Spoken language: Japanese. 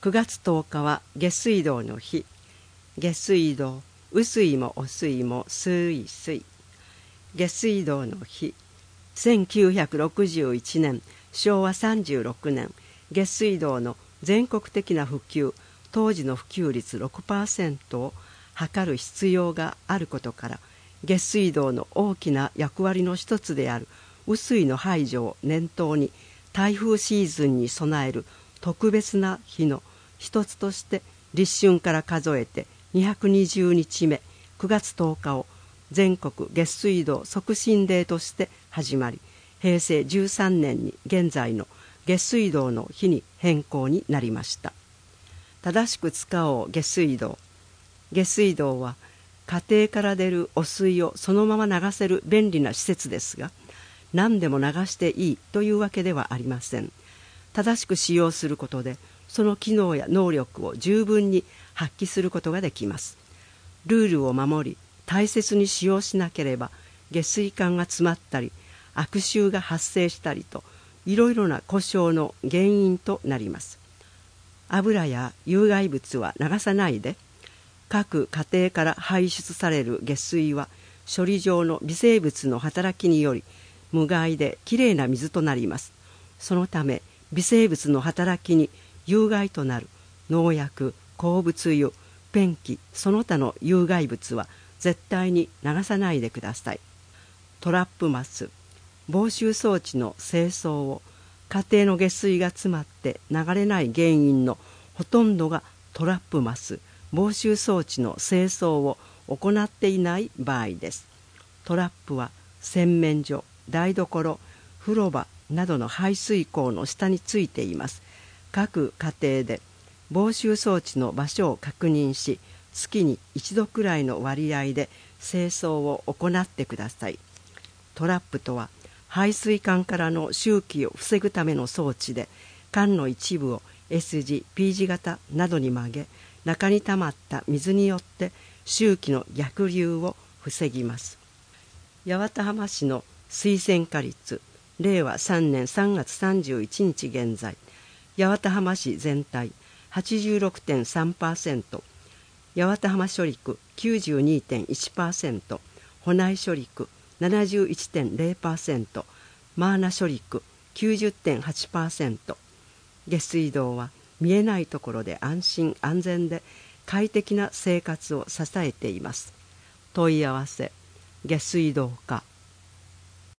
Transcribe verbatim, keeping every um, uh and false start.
くがつとおかは下水道の日。下水道、雨水もお水も水水。下水道の日。せんきゅうひゃくろくじゅういちねん、しょうわさんじゅうろくねん、下水道の全国的な普及、当時の普及率 ろくパーセント を図る必要があることから、下水道の大きな役割の一つである雨水の排除を念頭に、台風シーズンに備える特別な日の一つとして立春から数えてにひゃくにじゅうにちめくがつとおかを全国下水道促進デーとして始まり、へいせいじゅうさんねんに現在の下水道の日に変更になりました。正しく使おう下水道。下水道は家庭から出る汚水をそのまま流せる便利な施設ですが、何でも流していいというわけではありません。正しく使用することで、その機能や能力を十分に発揮することができます。ルールを守り、大切に使用しなければ、下水管が詰まったり、悪臭が発生したりと、いろいろな故障の原因となります。油や有害物は流さないで。各家庭から排出される下水は、処理場の微生物の働きにより、無害できれいな水となります。そのため、微生物の働きに有害となる農薬、鉱物油、ペンキ、その他の有害物は絶対に流さないでください。トラップマス。防臭装置の清掃を、家庭の下水が詰まって流れない原因のほとんどがトラップマス、防臭装置の清掃を行っていない場合です。トラップは洗面所、台所、風呂場などの排水口の下についています。各家庭で防臭装置の場所を確認し、月に一度くらいの割合で清掃を行ってください。トラップとは、排水管からの臭気を防ぐための装置で、管の一部を S 字、P 字型などに曲げ、中に溜まった水によって臭気の逆流を防ぎます。八幡浜市の水洗化率、れいわさんねんさんがつさんじゅういちにち現在、八幡浜市全体 はちじゅうろくてんさんパーセント、八幡浜処理区 きゅうじゅうにてんいちパーセント、保内処理区 ななじゅういちてんれいパーセント、マーナ処理区 きゅうじゅってんはちパーセント。下水道は見えないところで安心安全で快適な生活を支えています。問い合わせ、下水道課